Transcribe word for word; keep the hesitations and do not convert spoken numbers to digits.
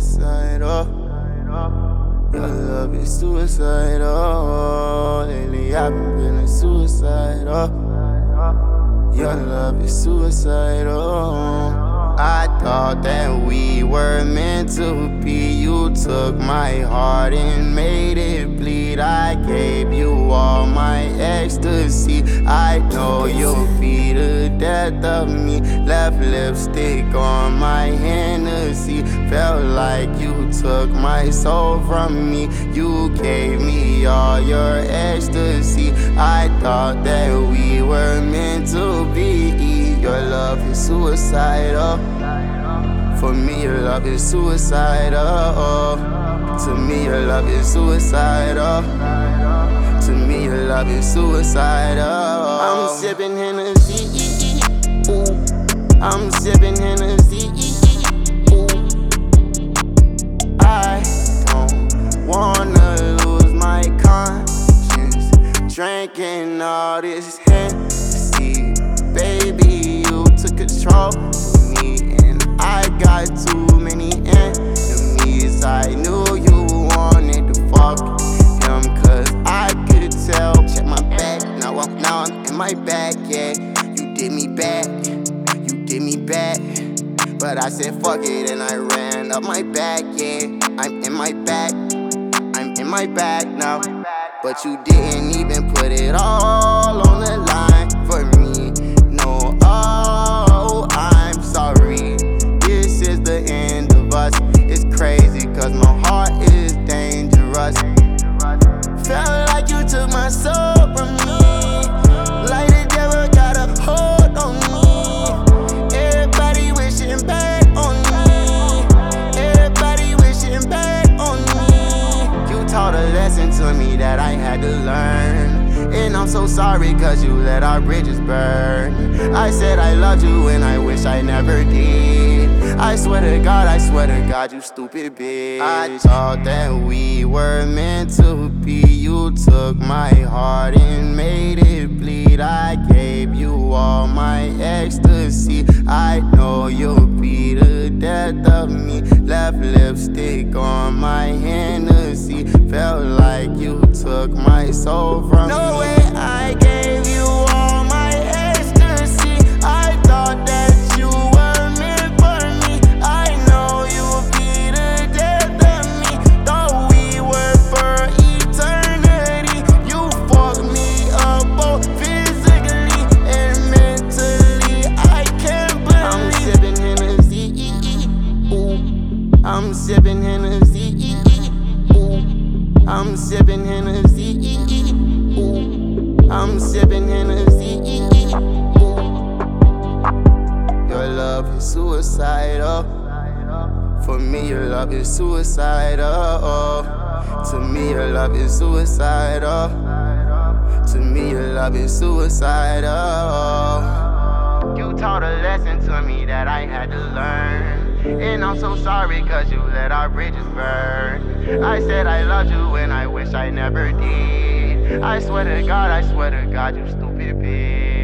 suicidal. Your love is suicidal. Lately I've been feeling suicidal. Your love is suicidal. I thought that we were meant to be. You took my heart and made it bleed. I gave you all my ecstasy. I know you'll be the death of me. Left lipstick on my Hennessy. Felt like you took my soul from me. You gave me all your ecstasy. I thought that we were meant to be. Your love is suicidal. For me, your love is suicidal. To me, your love is suicidal. To me, your love is suicidal. I'm sipping Hennessy. Ooh. I'm sipping Hennessy. Ooh. I don't wanna lose my conscience drinking all this Hennessy. Baby, you took control of me, and I got too many enemies. I knew you wanted to fuck him, cause I could tell. Check my back, now I'm, now I'm in my bag, yeah. You did me bad, you did me bad. But I said fuck it and I ran up my back, yeah. I'm in my bag, I'm in my bag now. But you didn't even put it all on the line for me. No, oh, I'm sorry. This is the end of us. It's crazy cause my heart is dangerous. Felt like you took my soul from me. Like the devil got a hold on me. Everybody wishing back on me. Everybody wishing back on me. You taught a lesson to me that I had to learn. And I'm so sorry cause you let our bridges burn. I said I loved you and I wish I never did. I swear to God, I swear to God, you stupid bitch. I thought that we were meant to be. You took my heart and made it bleed. I gave you all my ecstasy. I know you'll be the death of me. Left lipstick on my Hennessy. Felt like you took my soul from me. No way I gave you all my ecstasy. I thought that you were meant for me. I know you'll be the death of me. Thought we were for eternity. You fucked me up both physically and mentally. I can't believe I'm sipping Hennessy. Ooh. I'm sipping Hennessy. Ooh. I'm sipping Hennessy. Ooh. I'm sipping Hennessy. Ooh. Your love is suicidal. For me, your love is suicidal. To me, your love is suicidal. To me, your love is suicidal. You taught a lesson to me that I had to learn. And I'm so sorry cause you let our bridges burn. I said I loved you and I wish I never did. I swear to God, I swear to God, you stupid bitch.